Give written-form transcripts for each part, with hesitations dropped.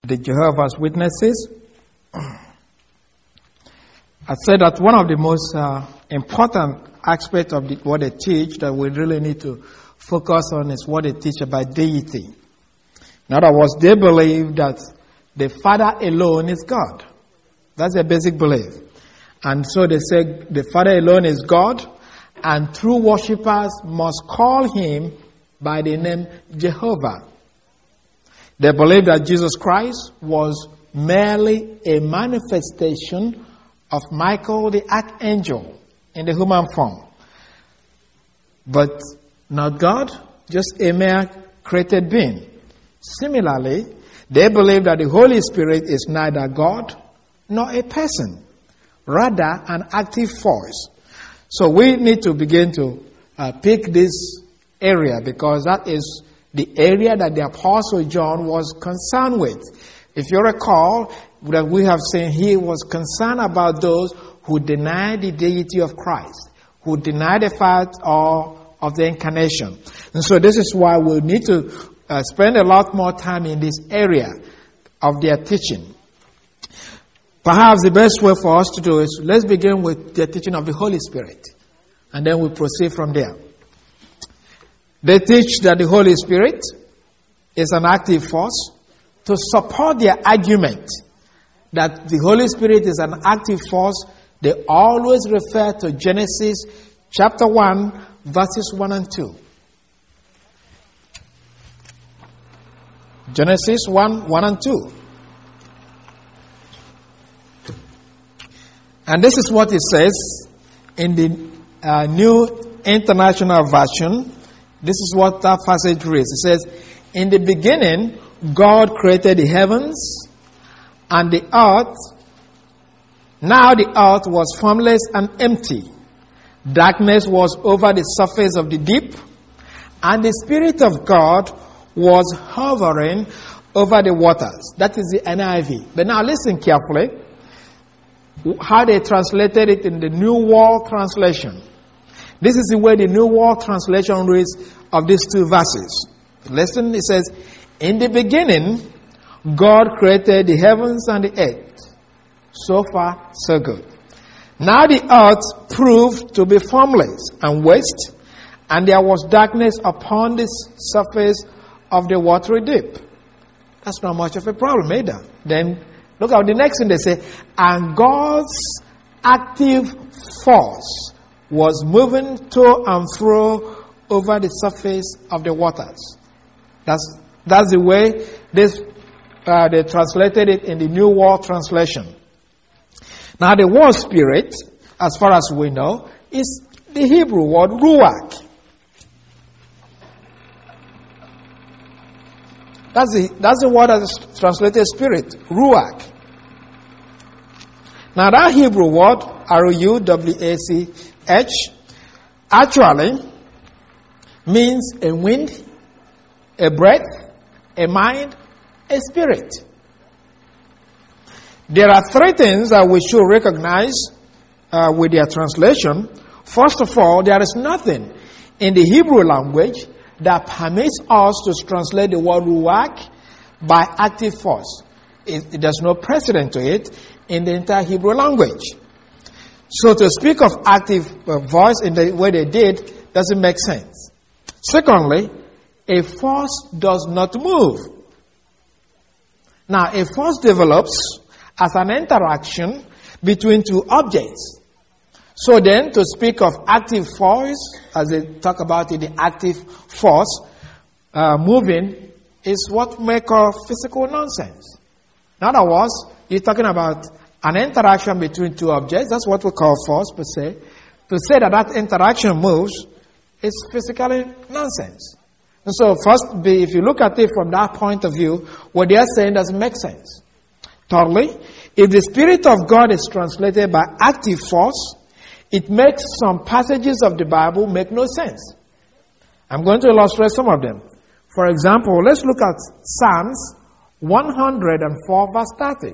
the Jehovah's Witnesses. I said that one of the most important aspects of what they teach that we really need to focus on is what they teach about deity. In other words, they believe that the Father alone is God. That's their basic belief. And so they say the Father alone is God, and true worshippers must call him by the name Jehovah. They believe that Jesus Christ was merely a manifestation of Michael the Archangel in the human form. But not God, just a mere created being. Similarly, they believe that the Holy Spirit is neither God nor a person, rather an active force. So we need to begin to pick this area, because that is the area that the Apostle John was concerned with. If you recall, that we have seen he was concerned about those who deny the deity of Christ, who deny the fact of the incarnation. And so this is why we need to spend a lot more time in this area of their teaching. Perhaps the best way for us to do is, let's begin with the teaching of the Holy Spirit, and then we proceed from there. They teach that the Holy Spirit is an active force. To support their argument that the Holy Spirit is an active force, they always refer to Genesis chapter 1, verses 1 and 2. Genesis 1 and 2. And this is what it says in the New International Version. This is what that passage reads. It says, "In the beginning, God created the heavens and the earth. Now the earth was formless and empty. Darkness was over the surface of the deep, and the Spirit of God was hovering over the waters." That is the NIV. But now listen carefully how they translated it in the New World Translation. This is the way the New World Translation reads of these two verses. Listen, it says, "In the beginning, God created the heavens and the earth." So far, so good. "Now the earth proved to be formless and waste, and there was darkness upon the surface of the watery deep." That's not much of a problem either. Then look at the next thing they say. "And God's active force was moving to and fro over the surface of the waters." That's the way they translated it in the New World Translation. Now the word spirit, as far as we know, is the Hebrew word ruach. That's the word that is translated spirit, ruach. Now that Hebrew word, R-U-W-A-C-H, actually means a wind, a breath, a mind, a spirit. There are three things that we should recognize with their translation. First of all, there is nothing in the Hebrew language that permits us to translate the word ruach by active force. There's no precedent to it in the entire Hebrew language. So to speak of active voice in the way they did doesn't make sense. Secondly, a force does not move. Now, a force develops as an interaction between two objects. So then, to speak of active force, as they talk about it, the active force moving, is what we call physical nonsense. In other words, you're talking about an interaction between two objects. That's what we call force per se. To say that that interaction moves is physically nonsense. And so first, if you look at it from that point of view, what they are saying doesn't make sense. Thirdly, if the Spirit of God is translated by active force, it makes some passages of the Bible make no sense. I'm going to illustrate some of them. For example, let's look at Psalms 104 verse 30.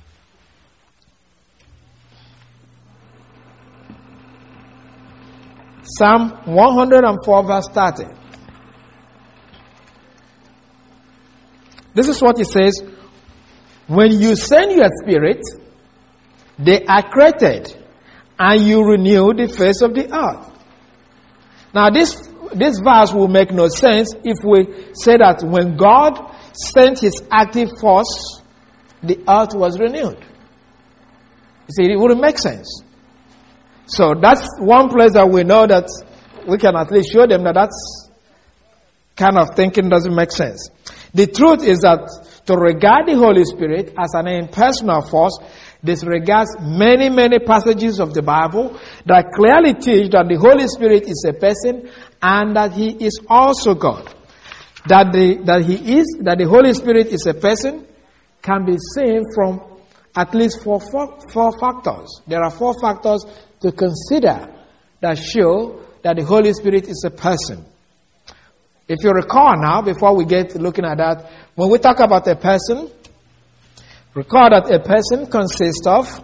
Psalm 104 verse 30. This is what it says. When you send your spirit, they are created, and you renew the face of the earth. Now this verse will make no sense if we say that when God sent his active force, the earth was renewed. You see, it wouldn't make sense. So that's one place that we know that we can at least show them that that's kind of thinking doesn't make sense. The truth is that to regard the Holy Spirit as an impersonal force disregards many, many passages of the Bible that clearly teach that the Holy Spirit is a person and that he is also God. That the Holy Spirit is a person can be seen from at least four factors. There are 4 factors to consider that show that the Holy Spirit is a person. If you recall now, before we get looking at that, when we talk about a person, recall that a person consists of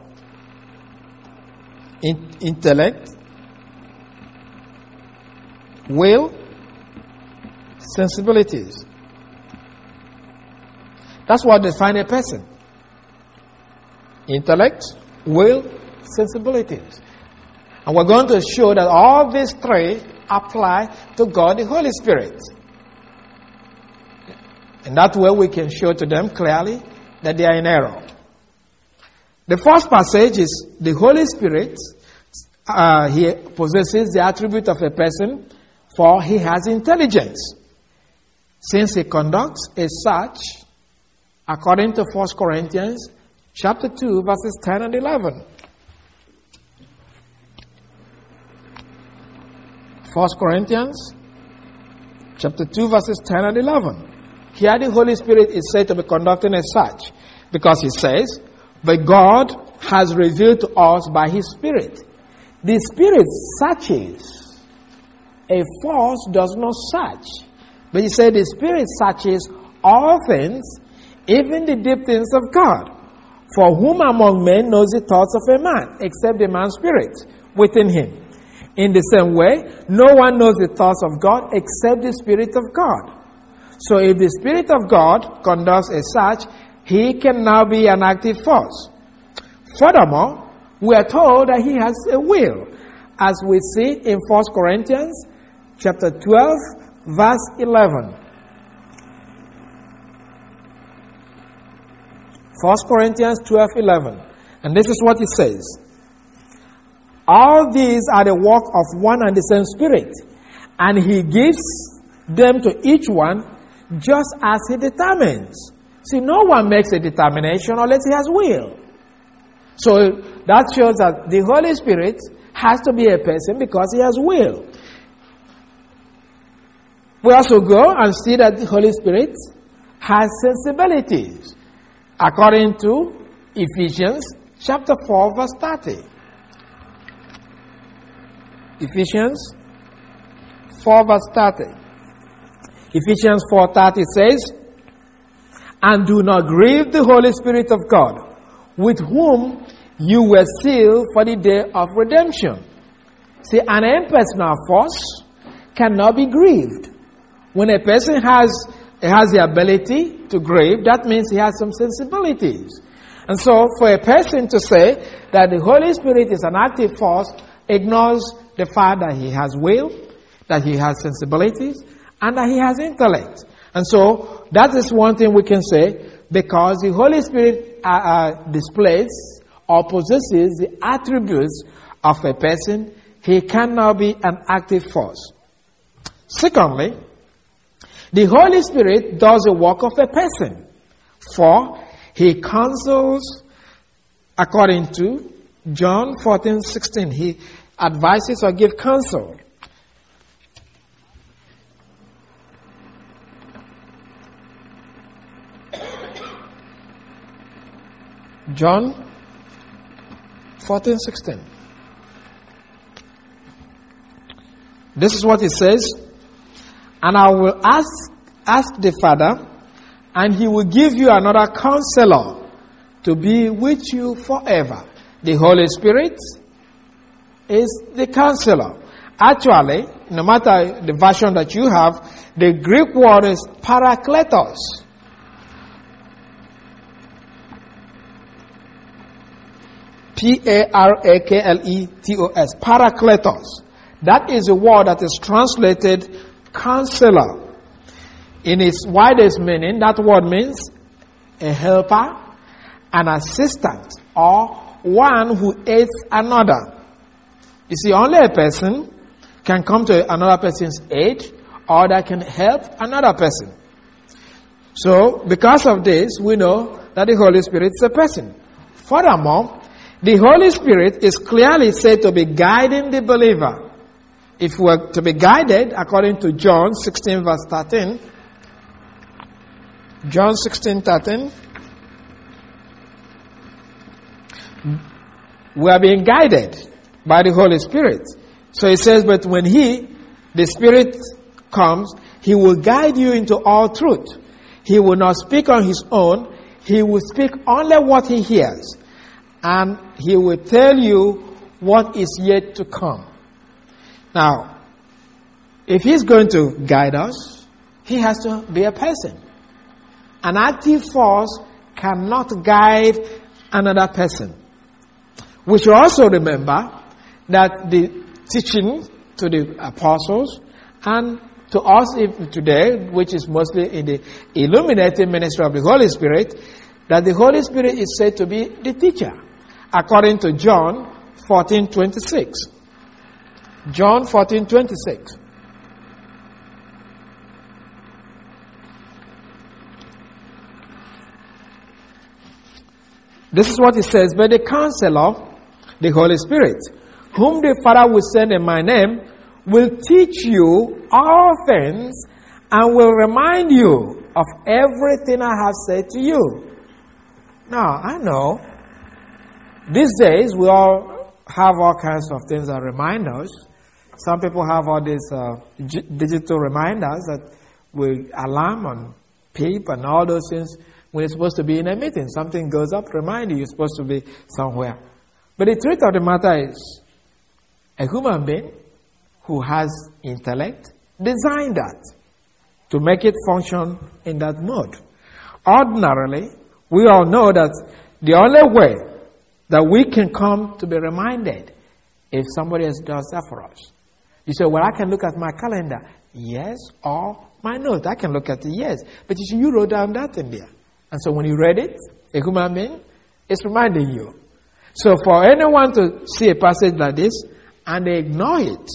intellect, will, sensibilities. That's what defines a person. Intellect, will, sensibilities. And we're going to show that all these 3 apply to God, the Holy Spirit. And that way we can show to them clearly that they are in error. The first passage is the Holy Spirit. He possesses the attribute of a person, for he has intelligence, since he conducts a search according to 1 Corinthians chapter 2, verses 10 and 11. 1 Corinthians chapter 2, verses 10 and 11. Here the Holy Spirit is said to be conducting a search, because he says, but God has revealed to us by his Spirit. The Spirit searches. A force does not search. But he said the Spirit searches all things, even the deep things of God. For whom among men knows the thoughts of a man, except the man's spirit within him? In the same way, no one knows the thoughts of God except the Spirit of God. So if the Spirit of God conducts a search, he can now be an active force. Furthermore, we are told that he has a will, as we see in 1 Corinthians chapter 12, verse 11. 1 Corinthians 12, 11. And this is what it says. All these are the work of one and the same Spirit, and he gives them to each one just as he determines. See, no one makes a determination unless he has will. So that shows that the Holy Spirit has to be a person because he has will. We also go and see that the Holy Spirit has sensibilities, according to Ephesians chapter 4, verse 30. Ephesians 4, verse 30. Ephesians 4:30 says, and do not grieve the Holy Spirit of God, with whom you were sealed for the day of redemption. See, an impersonal force cannot be grieved. When a person has the ability to grieve, that means he has some sensibilities. And so for a person to say that the Holy Spirit is an active force ignores the fact that he has will, that he has sensibilities, and that he has intellect. And so that is one thing we can say, because the Holy Spirit displays or possesses the attributes of a person, he can now be an active force. Secondly, the Holy Spirit does the work of a person, for he counsels according to John 14:16. He advises or gives counsel. John 14:16. This is what it says. And I will ask the Father, and he will give you another counselor to be with you forever. The Holy Spirit is the counselor. Actually, no matter the version that you have, the Greek word is parakletos. Parakletos. Parakletos. That is a word that is translated counselor. In its widest meaning, that word means a helper, an assistant, or one who aids another. You see, only a person can come to another person's aid, or that can help another person. So, because of this, we know that the Holy Spirit is a person. Furthermore, the Holy Spirit is clearly said to be guiding the believer. If we are to be guided, according to John 16 verse 13, John 16:13, we are being guided by the Holy Spirit. So it says, but when the Spirit comes, He will guide you into all truth. He will not speak on His own. He will speak only what He hears. And He will tell you what is yet to come. Now, if He's going to guide us, He has to be a person. An active force cannot guide another person. We should also remember that the teaching to the apostles and to us today, which is mostly in the illuminating ministry of the Holy Spirit, that the Holy Spirit is said to be the teacher, according to John 14:26. John 14:26. This is what it says, but the Counselor, the Holy Spirit, whom the Father will send in my name, will teach you all things and will remind you of everything I have said to you. Now, I know these days we all have all kinds of things that remind us. Some people have all these digital reminders that will alarm and beep and all those things. When you're supposed to be in a meeting, something goes up, remind you you're supposed to be somewhere. But the truth of the matter is, a human being who has intellect designed that to make it function in that mode. Ordinarily, we all know that the only way that we can come to be reminded if somebody else does that for us. You say, well, I can look at my calendar. Yes, or my note. I can look at it, yes. But you see, you wrote down that in there. And so when you read it, a human being, it's reminding you. So for anyone to see a passage like this and they ignore it,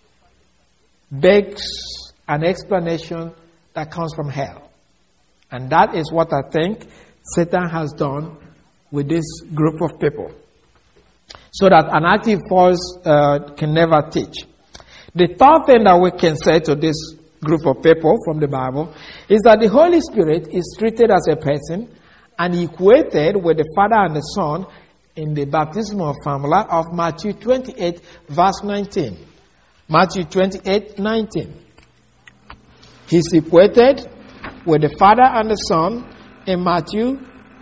begs an explanation that comes from hell. And that is what I think Satan has done with this group of people. So that an active force can never teach. The third thing that we can say to this group of people from the Bible is that the Holy Spirit is treated as a person and equated with the Father and the Son in the baptismal formula of Matthew 28 verse 19. Matthew 28:19. He's equated with the Father and the Son in Matthew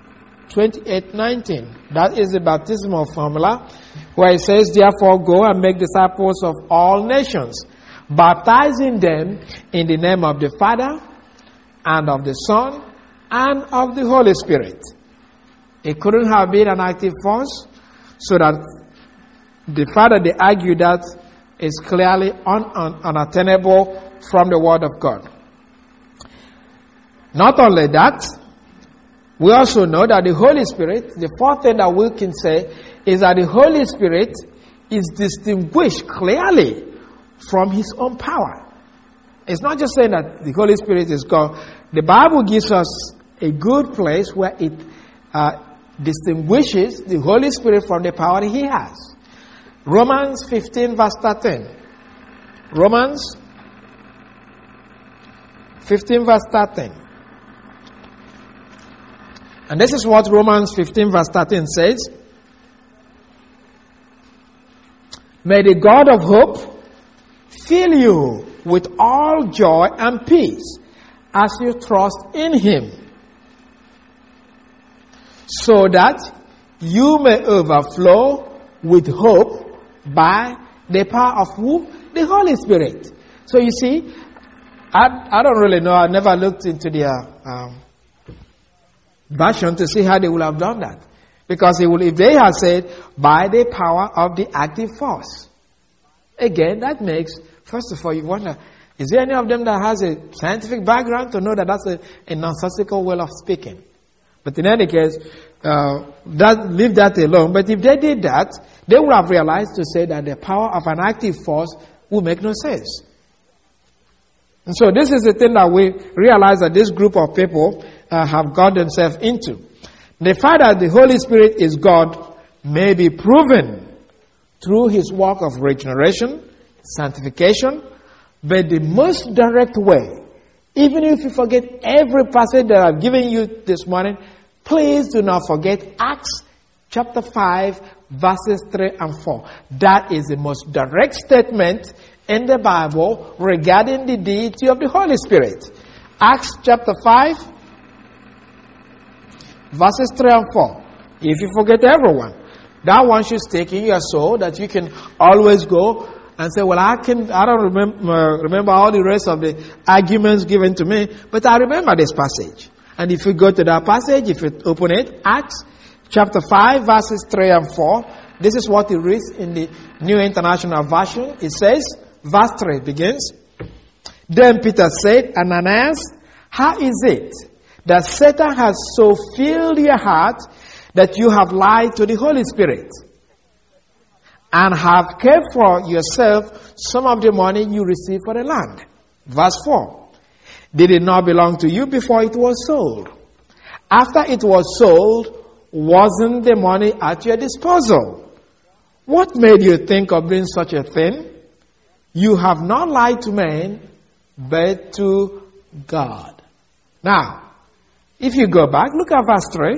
28:19. That is the baptismal formula where it says, therefore go and make disciples of all nations, baptizing them in the name of the Father and of the Son and of the Holy Spirit. It couldn't have been an active force, so that the Father, they argue that is clearly unattainable from the Word of God. Not only that, we also know that the Holy Spirit, the fourth thing that we can say is that the Holy Spirit is distinguished clearly from His own power. It's not just saying that the Holy Spirit is God. The Bible gives us a good place where it distinguishes the Holy Spirit from the power that He has. Romans 15 verse 13. Romans 15 verse 13. And this is what Romans 15 verse 13 says. May the God of hope fill you with all joy and peace as you trust in Him, so that you may overflow with hope by the power of who? The Holy Spirit. So you see, I don't really know. I never looked into their version to see how they would have done that. Because if they had said, by the power of the active force. Again, that makes, first of all, you wonder, is there any of them that has a scientific background to know that that's a nonsensical way of speaking? But in any case, leave that alone. But if they did that, they would have realized to say that the power of an active force would make no sense. And so this is the thing that we realize that this group of people have got themselves into. The fact that the Holy Spirit is God may be proven through His work of regeneration, sanctification, but the most direct way, even if you forget every passage that I've given you this morning, please do not forget Acts chapter 5, verses 3 and 4. That is the most direct statement in the Bible regarding the deity of the Holy Spirit. Acts chapter 5, verses 3 and 4. If you forget everyone, that one should stick in your soul that you can always go and say, well, I don't remember all the rest of the arguments given to me, but I remember this passage. And if you go to that passage, if you open it, Acts chapter 5, verses 3 and 4, this is what it reads in the New International Version. It says, verse 3 begins, Then Peter said, Ananias, how is it that Satan has so filled your heart that you have lied to the Holy Spirit and have kept for yourself some of the money you received for the land? Verse 4. Did it not belong to you before it was sold? After it was sold, wasn't the money at your disposal? What made you think of doing such a thing? You have not lied to men, but to God. Now, if you go back, look at verse 3.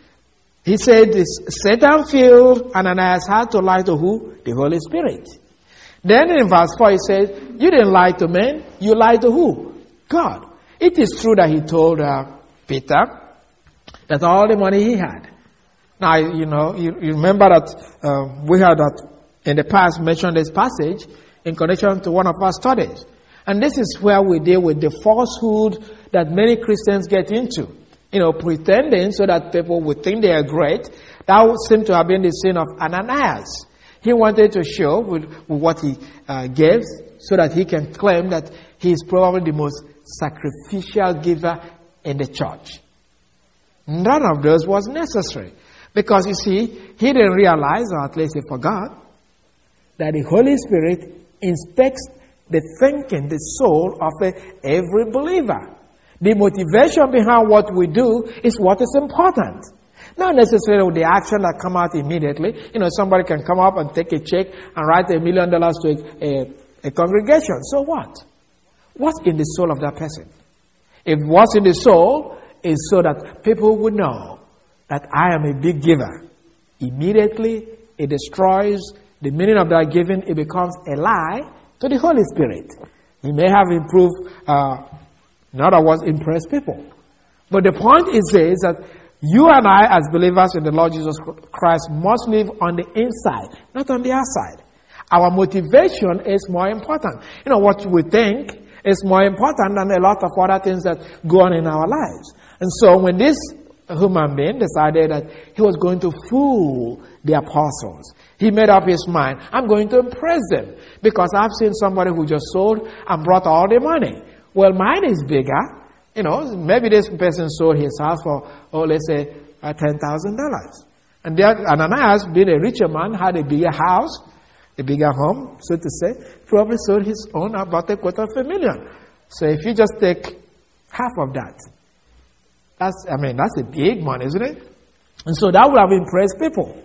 He said, Satan filled Ananias' heart to lie to who? The Holy Spirit. Then in verse 4 he says, you didn't lie to men, you lied to who? God. It is true that he told Peter that all the money he had. Now, you remember that we had that in the past mentioned this passage in connection to one of our studies. And this is where we deal with the falsehood that many Christians get into. Pretending so that people would think they are great. That would seem to have been the sin of Ananias. He wanted to show with what he gave so that he can claim that he is probably the most sacrificial giver in the church. None of those was necessary. Because you see, he didn't realize, or at least he forgot, that the Holy Spirit inspects the thinking, the soul of every believer. The motivation behind what we do is what is important. Not necessarily the action that come out immediately. Somebody can come up and take a check and write $1 million to a congregation. So what? What's in the soul of that person? If what's in the soul is so that people would know that I am a big giver, immediately it destroys the meaning of that giving. It becomes a lie to the Holy Spirit. He may have improved, in other words, impressed people. But the point is that you and I, as believers in the Lord Jesus Christ, must live on the inside, not on the outside. Our motivation is more important. What we think is more important than a lot of other things that go on in our lives. And so when this human being decided that he was going to fool the apostles, he made up his mind, I'm going to impress them because I've seen somebody who just sold and brought all the money. Well, mine is bigger. Maybe this person sold his house for, let's say, $10,000. And Ananias, being a richer man, had a bigger house, a bigger home, so to say, probably sold his own about $250,000. So if you just take half of that, that's a big money, isn't it? And so that would have impressed people.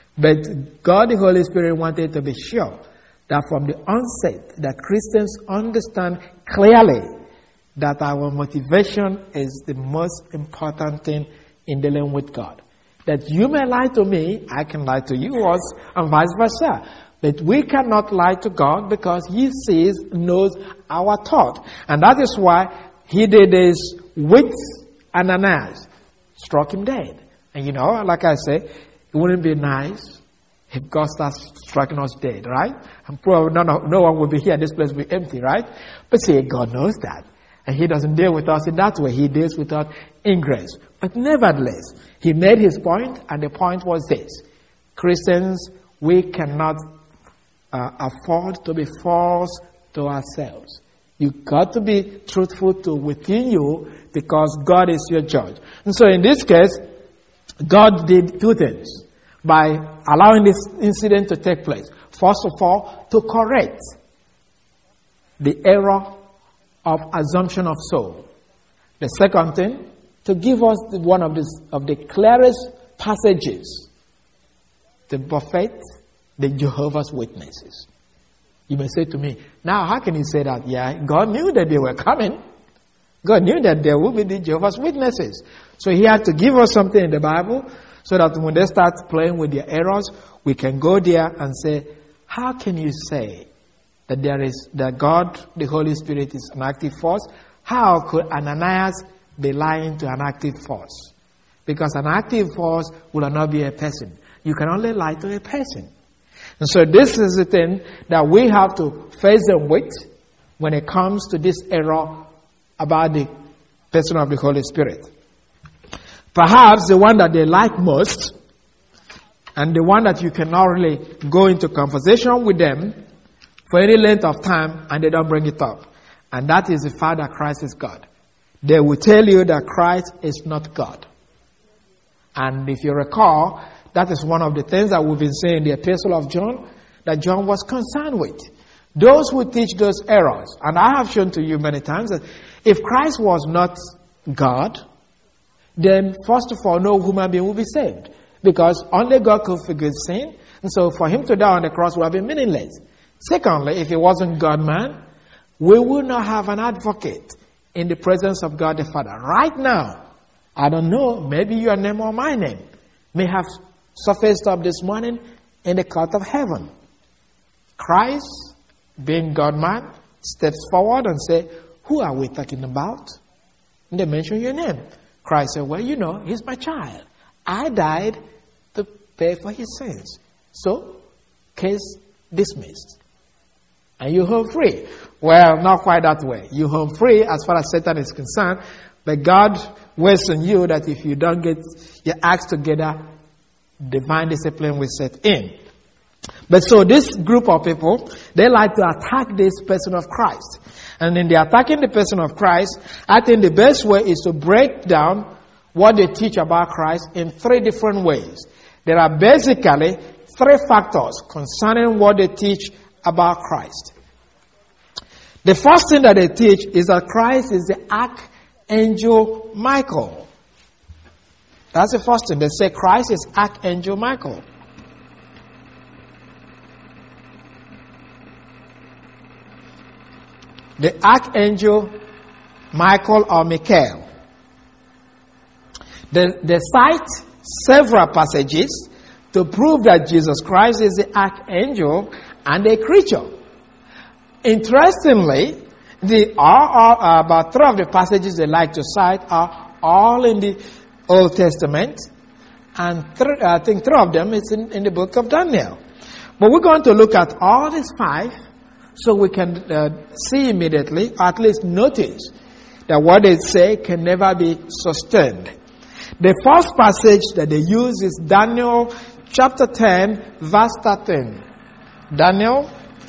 But God, the Holy Spirit, wanted to be sure that from the onset, that Christians understand clearly that our motivation is the most important thing in dealing with God. That you may lie to me, I can lie to you, and vice versa. But we cannot lie to God because He sees, knows our thought. And that is why He did this with Ananias. Struck him dead. And like I say, it wouldn't be nice if God starts striking us dead, right? And probably no one will be here, this place will be empty, right? But see, God knows that. And he doesn't deal with us in that way. He deals with us in grace. But nevertheless, he made his point, and the point was this. Christians, we cannot afford to be false to ourselves. You've got to be truthful to within you because God is your judge. And so in this case, God did two things by allowing this incident to take place. First of all, to correct the error of assumption of soul. The second thing, to give us one of the clearest passages to buffet the Jehovah's Witnesses. You may say to me, now how can you say that? Yeah, God knew that they were coming. God knew that there will be the Jehovah's Witnesses. So he had to give us something in the Bible so that when they start playing with their errors, we can go there and say, how can you say that God, the Holy Spirit, is an active force? How could Ananias be lying to an active force? Because an active force will not be a person. You can only lie to a person. And so this is the thing that we have to face them with when it comes to this error about the person of the Holy Spirit. Perhaps the one that they like most, and the one that you cannot really go into conversation with them for any length of time and they don't bring it up. And that is the fact that Christ is God. They will tell you that Christ is not God. And if you recall, that is one of the things that we've been saying in the Epistle of John, that John was concerned with. Those who teach those errors, and I have shown to you many times that if Christ was not God, then first of all, no human being will be saved. Because only God could forgive sin, and so for him to die on the cross would have been meaningless. Secondly, if he wasn't God-man, we would not have an advocate in the presence of God the Father. Right now, I don't know, maybe your name or my name may have surfaced up this morning in the court of heaven. Christ, being God-man, steps forward and says, who are we talking about? And they mention your name. Christ said, well, you know, he's my child. I died to pay for his sins. So, case dismissed. And you're home free. Well, not quite that way. You're home free as far as Satan is concerned. But God waits on you that if you don't get your acts together, divine discipline will set in. But so this group of people, they like to attack this person of Christ. And in the attacking the person of Christ, I think the best way is to break down what they teach about Christ in three different ways. There are basically three factors concerning what they teach about Christ. The first thing that they teach is that Christ is the Archangel Michael. That's the first thing. They say Christ is Archangel Michael. The Archangel Michael or Michael. They cite several passages to prove that Jesus Christ is the Archangel and a creature. Interestingly, about three of the passages they like to cite are all in the Old Testament, and I think three of them is in the book of Daniel. But we're going to look at all these five so we can see immediately, at least notice, that what they say can never be sustained. The first passage that they use is Daniel chapter 10, verse 13. Daniel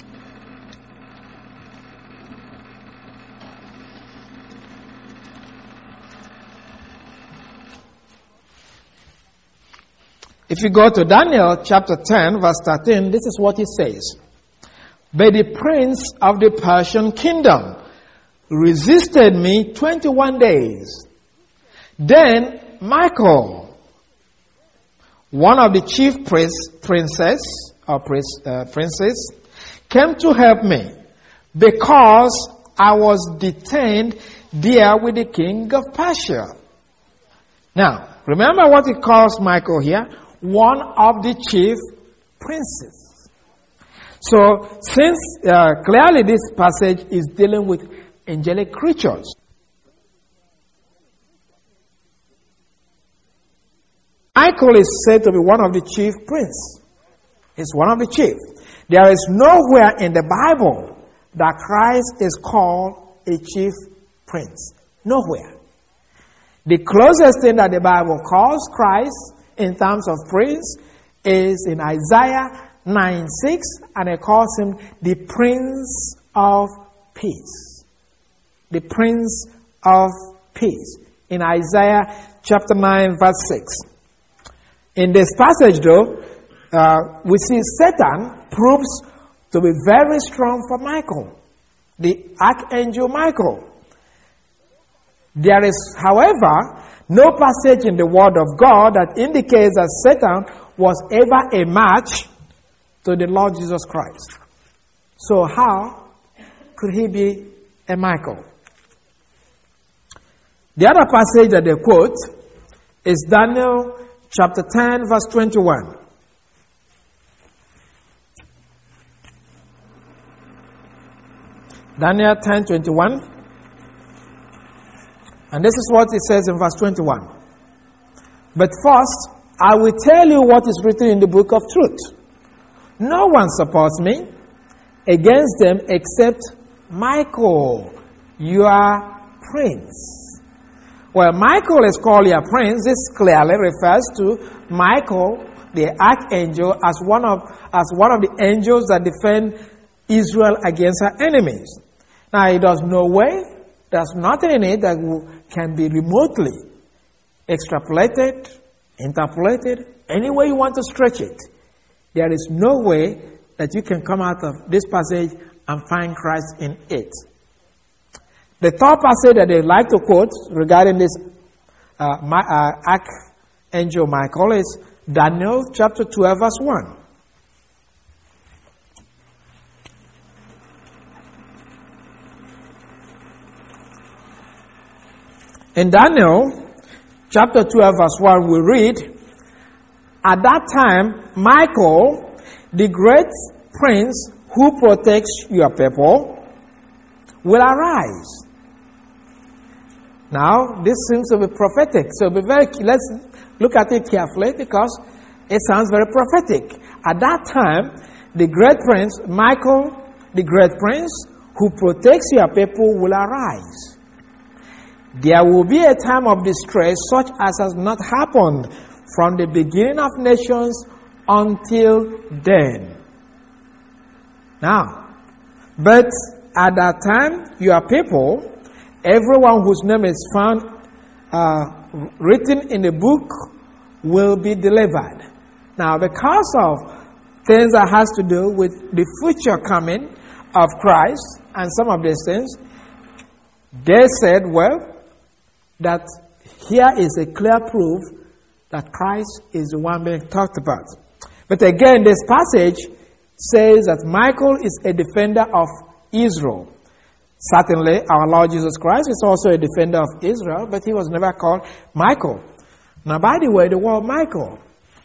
If you go to Daniel chapter 10, verse 13, this is what he says. But the prince of the Persian kingdom resisted me 21 days. Then Michael, one of the chief princes, came to help me because I was detained there with the king of Persia. Now, remember what he calls Michael here? One of the chief princes. So, since clearly this passage is dealing with angelic creatures, Michael is said to be one of the chief princes. He's one of the chief. There is nowhere in the Bible that Christ is called a chief prince. Nowhere. The closest thing that the Bible calls Christ in terms of prince is in Isaiah 9:6, and it calls him the Prince of Peace. The Prince of Peace. In Isaiah chapter 9 verse 6. In this passage though, we see Satan proves to be very strong for Michael, the archangel Michael. There is, however, no passage in the Word of God that indicates that Satan was ever a match to the Lord Jesus Christ. So how could he be a Michael? The other passage that they quote is Daniel chapter 10 verse 21. Daniel 10:21. And this is what it says in verse 21. But first, I will tell you what is written in the book of truth. No one supports me against them except Michael, your prince. Well, Michael is called your prince. This clearly refers to Michael, the archangel, as one of the angels that defend Israel against her enemies. Now, there's nothing in it that can be remotely extrapolated, interpolated, any way you want to stretch it. There is no way that you can come out of this passage and find Christ in it. The third passage that they like to quote regarding this archangel Michael is Daniel chapter 12 verse 1. In Daniel chapter 12 verse 1 we read, at that time Michael, the great prince who protects your people, will arise. Now, this seems to be prophetic. So let's look at it carefully because it sounds very prophetic. At that time, the great prince, Michael, the great prince who protects your people, will arise. There will be a time of distress such as has not happened from the beginning of nations until then. Now, but at that time, your people, everyone whose name is found written in the book, will be delivered. Now, because of things that has to do with the future coming of Christ and some of these things, they said, well, that here is a clear proof that Christ is the one being talked about. But again, this passage says that Michael is a defender of Israel. Certainly, our Lord Jesus Christ is also a defender of Israel, but he was never called Michael. Now, by the way, the word Michael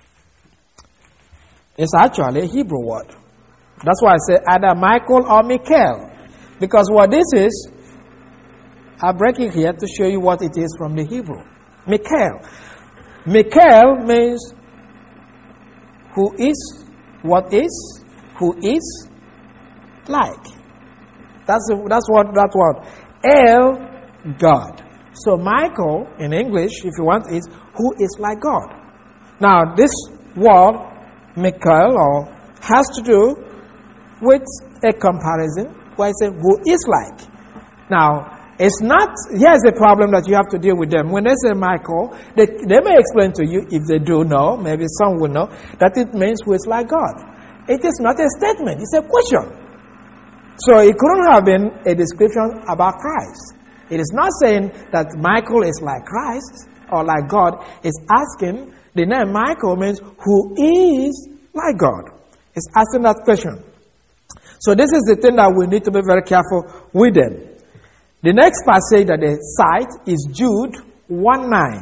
is actually a Hebrew word. That's why I say either Michael or Michael. Because what this is, I'll break it here to show you what it is from the Hebrew. Michael. Michael means who is, what is, who is, like. That's what that word. El, God. So Michael, in English, if you want, is who is like God. Now, this word, Michael, has to do with a comparison where I say who is like. Now, it's not, here's a problem that you have to deal with them. When they say Michael, they may explain to you, if they do know, maybe some will know, that it means who is like God. It is not a statement, it's a question. So it couldn't have been a description about Christ. It is not saying that Michael is like Christ or like God. It's asking, the name Michael means who is like God. It's asking that question. So this is the thing that we need to be very careful with them. The next passage that they cite is Jude 1:9.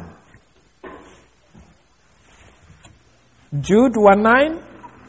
Jude 1:9.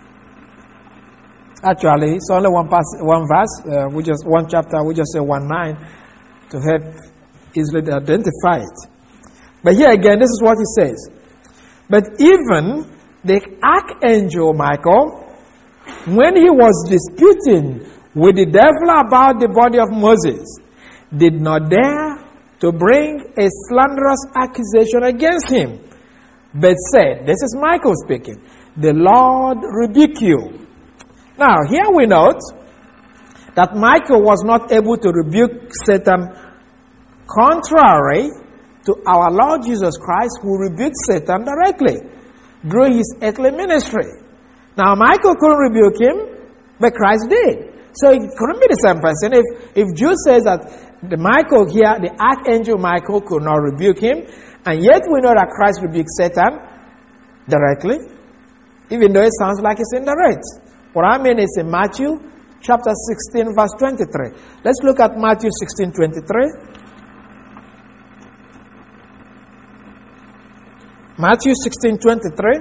Actually, it's only one verse. We just one chapter. We just say 1:9 to help easily identify it. But here again, this is what he says. But even the archangel Michael, when he was disputing with the devil about the body of Moses, did not dare to bring a slanderous accusation against him, but said, this is Michael speaking, the Lord rebuke you. Now, here we note that Michael was not able to rebuke Satan contrary to our Lord Jesus Christ, who rebuked Satan directly during his earthly ministry. Now, Michael couldn't rebuke him, but Christ did. So it couldn't be the same person. If Jude says that the Michael here, the archangel Michael, could not rebuke him, and yet we know that Christ rebuked Satan directly, even though it sounds like it's indirect. What I mean is in Matthew chapter 16, verse 23. Let's look at Matthew 16, 23. Matthew 16, 23.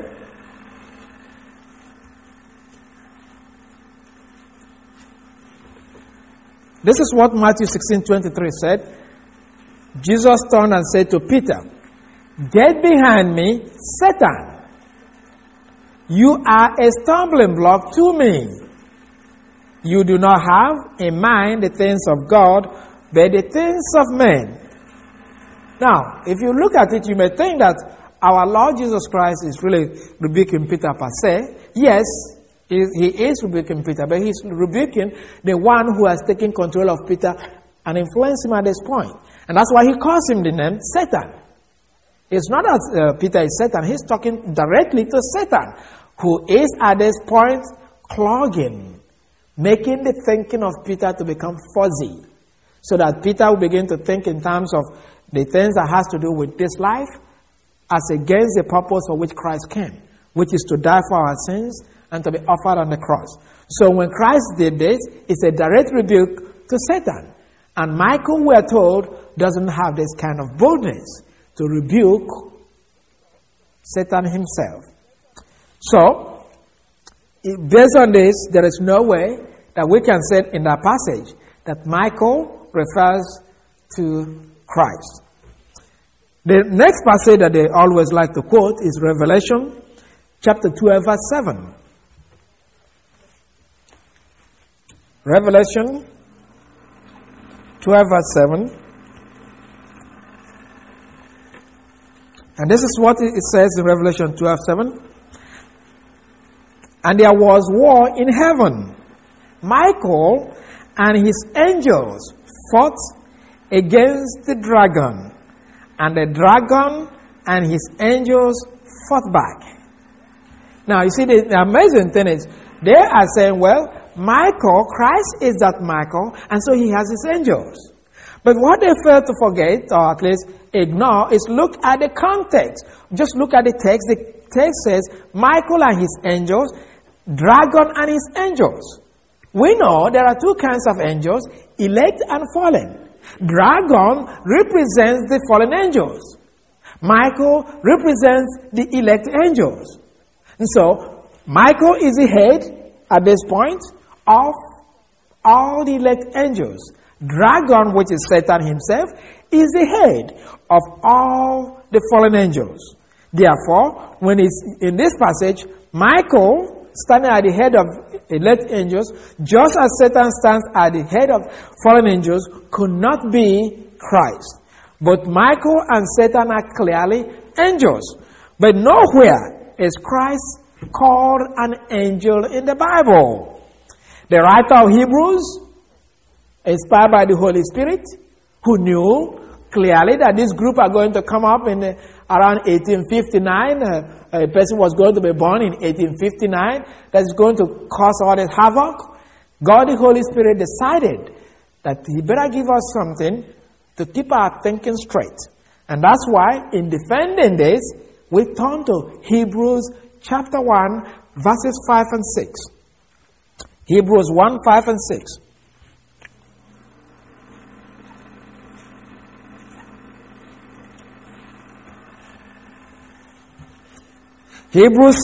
This is what Matthew 16, 23 said. Jesus turned and said to Peter, get behind me, Satan. You are a stumbling block to me. You do not have in mind the things of God, but the things of men. Now, if you look at it, you may think that our Lord Jesus Christ is really rebuking Peter per se. Yes, he is rebuking Peter, but he's rebuking the one who has taken control of Peter and influenced him at this point. And that's why he calls him the name Satan. It's not that Peter is Satan. He's talking directly to Satan, who is at this point clogging, making the thinking of Peter to become fuzzy, so that Peter will begin to think in terms of the things that has to do with this life as against the purpose for which Christ came, which is to die for our sins and to be offered on the cross. So when Christ did this, it's a direct rebuke to Satan. And Michael, we are told, doesn't have this kind of boldness to rebuke Satan himself. So, based on this, there is no way that we can say in that passage that Michael refers to Christ. The next passage that they always like to quote is Revelation chapter 12, verse 7. Revelation 12, verse 7. And this is what it says in Revelation 12, 7. And there was war in heaven. Michael and his angels fought against the dragon. And the dragon and his angels fought back. Now, you see, the amazing thing is, they are saying, well, Michael, Christ is that Michael, and so he has his angels. But what they fail to forget, or at least ignore, is look at the context. Just look at the text. The text says, Michael and his angels, dragon and his angels. We know there are two kinds of angels, elect and fallen. Dragon represents the fallen angels. Michael represents the elect angels. And so, Michael is the head, at this point, of all the elect angels. Dragon, which is Satan himself, is the head of all the fallen angels. Therefore, when it's in this passage, Michael standing at the head of elect angels, just as Satan stands at the head of fallen angels, could not be Christ. But Michael and Satan are clearly angels. But nowhere is Christ called an angel in the Bible. The writer of Hebrews, inspired by the Holy Spirit, who knew clearly that this group are going to come up in around 1859. A person was going to be born in 1859 that's going to cause all this havoc. God, the Holy Spirit, decided that he better give us something to keep our thinking straight. And that's why, in defending this, we turn to Hebrews chapter 1, verses 5 and 6. Hebrews 1, 5 and 6. Hebrews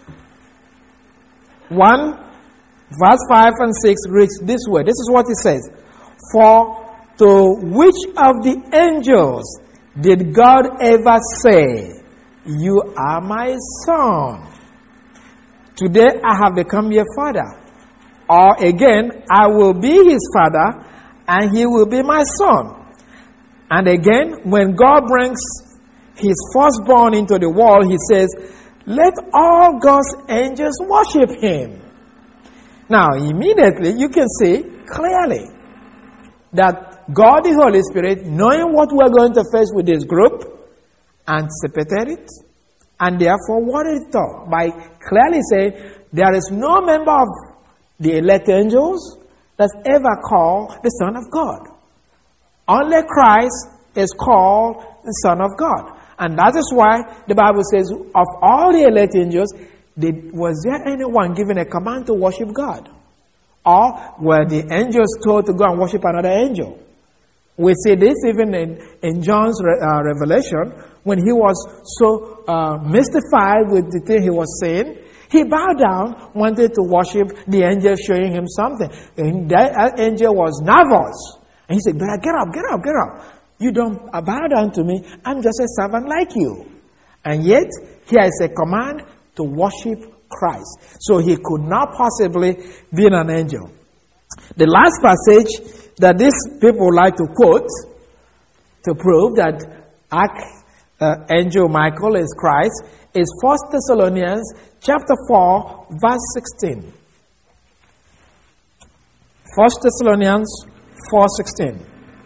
1, verse 5 and 6 reads this way. This is what it says. For to which of the angels did God ever say, you are my son? Today I have become your father. Or again, I will be his father, and he will be my son. And again, when God brings his firstborn into the world, he says, let all God's angels worship him. Now, immediately you can see clearly that God the Holy Spirit, knowing what we're going to face with this group, anticipated it, and therefore wanted it all by clearly saying, there is no member of the elect angels that's ever called the Son of God. Only Christ is called the Son of God. And that is why the Bible says, of all the elect angels, was there anyone given a command to worship God? Or were the angels told to go and worship another angel? We see this even in John's revelation, when he was so mystified with the thing he was saying. He bowed down, wanted to worship the angel showing him something. And that angel was nervous. And he said, "But get up, get up, get up. You don't bow down to me. I'm just a servant like you." And yet, here is a command to worship Christ. So he could not possibly be an angel. The last passage that these people like to quote to prove that Archangel Michael is Christ is 1 Thessalonians chapter 4, verse 16. 1 Thessalonians 4:16.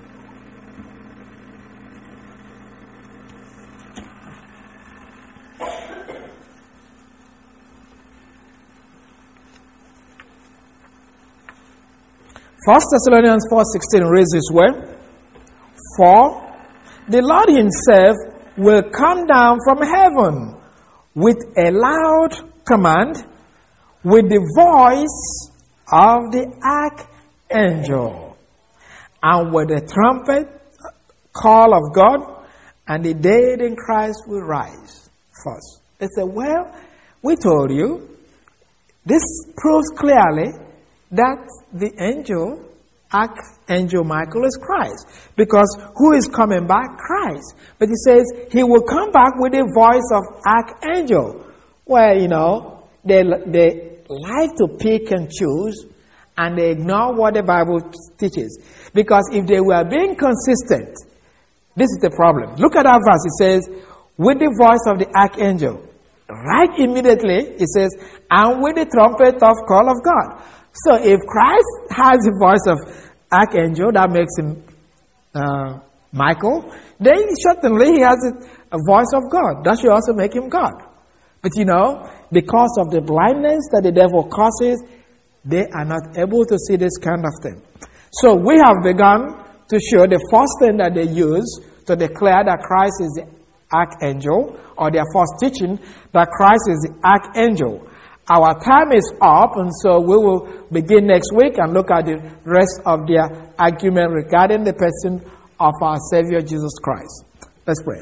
First Thessalonians 4:16 reads this way: For the Lord himself will come down from heaven with a loud command, with the voice of the archangel, and with the trumpet call of God, and the dead in Christ will rise first. They say, well, we told you. This proves clearly that the Archangel Michael is Christ. Because who is coming back? Christ. But he says he will come back with the voice of Archangel. Well, they like to pick and choose, and they ignore what the Bible teaches. Because if they were being consistent, this is the problem. Look at that verse. It says, with the voice of the Archangel. Right immediately, it says, and with the trumpet of call of God. So if Christ has the voice of Archangel, that makes him Michael, then certainly he has a voice of God. That should also make him God. But because of the blindness that the devil causes, they are not able to see this kind of thing. So we have begun to show the first thing that they use to declare that Christ is the Archangel, or their first teaching that Christ is the Archangel. Our time is up, and so we will begin next week and look at the rest of their argument regarding the person of our Savior Jesus Christ. Let's pray.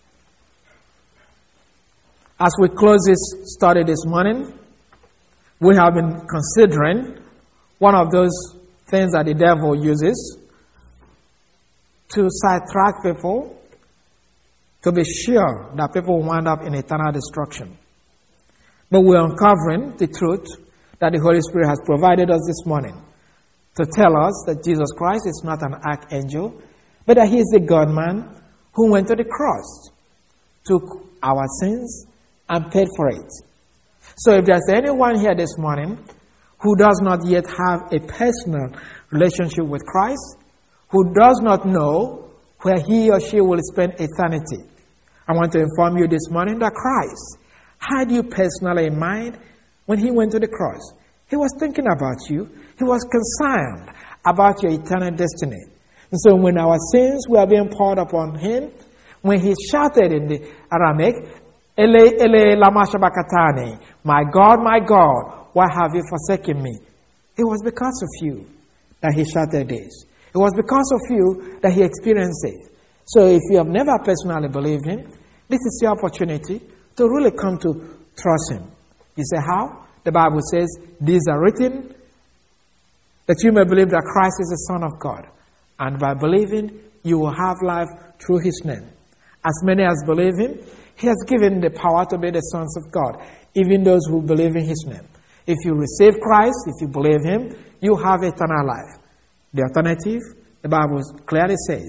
As we close this study this morning, we have been considering one of those things that the devil uses to sidetrack people, to be sure that people wind up in eternal destruction. But we're uncovering the truth that the Holy Spirit has provided us this morning to tell us that Jesus Christ is not an archangel, but that he is the God-man who went to the cross, took our sins, and paid for it. So if there's anyone here this morning who does not yet have a personal relationship with Christ, who does not know where he or she will spend eternity, I want to inform you this morning that Christ had you personally in mind when he went to the cross. He was thinking about you. He was concerned about your eternal destiny. And so when our sins were being poured upon him, when he shouted in the Aramaic, Ele, Ele, lama sabachthani, my God, why have you forsaken me? It was because of you that he shouted this. It was because of you that he experienced it. So if you have never personally believed him, this is your opportunity to really come to trust him. You say, how? The Bible says, these are written that you may believe that Christ is the Son of God. And by believing, you will have life through his name. As many as believe him, he has given the power to be the sons of God, even those who believe in his name. If you receive Christ, if you believe him, you have eternal life. The alternative, the Bible clearly says,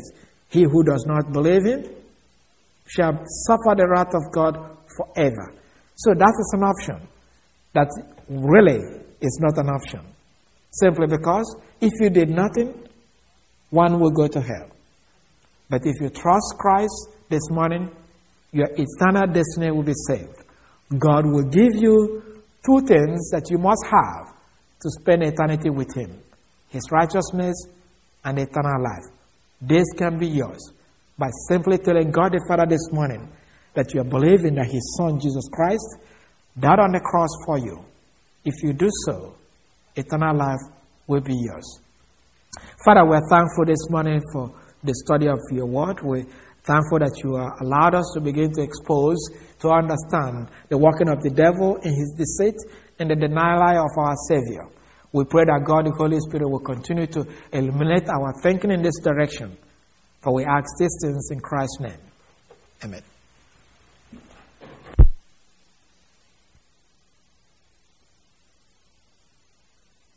He who does not believe him shall suffer the wrath of God forever. So that is an option. That really is not an option. Simply because if you did nothing, one will go to hell. But if you trust Christ this morning, your eternal destiny will be saved. God will give you two things that you must have to spend eternity with him: his righteousness and eternal life. This can be yours by simply telling God the Father this morning that you are believing that his Son, Jesus Christ, died on the cross for you. If you do so, eternal life will be yours. Father, we are thankful this morning for the study of your word. We're thankful that you allowed us to begin to expose, to understand the working of the devil in his deceit and the denial of our Savior. We pray that God, the Holy Spirit, will continue to illuminate our thinking in this direction. For we ask these things in Christ's name. Amen.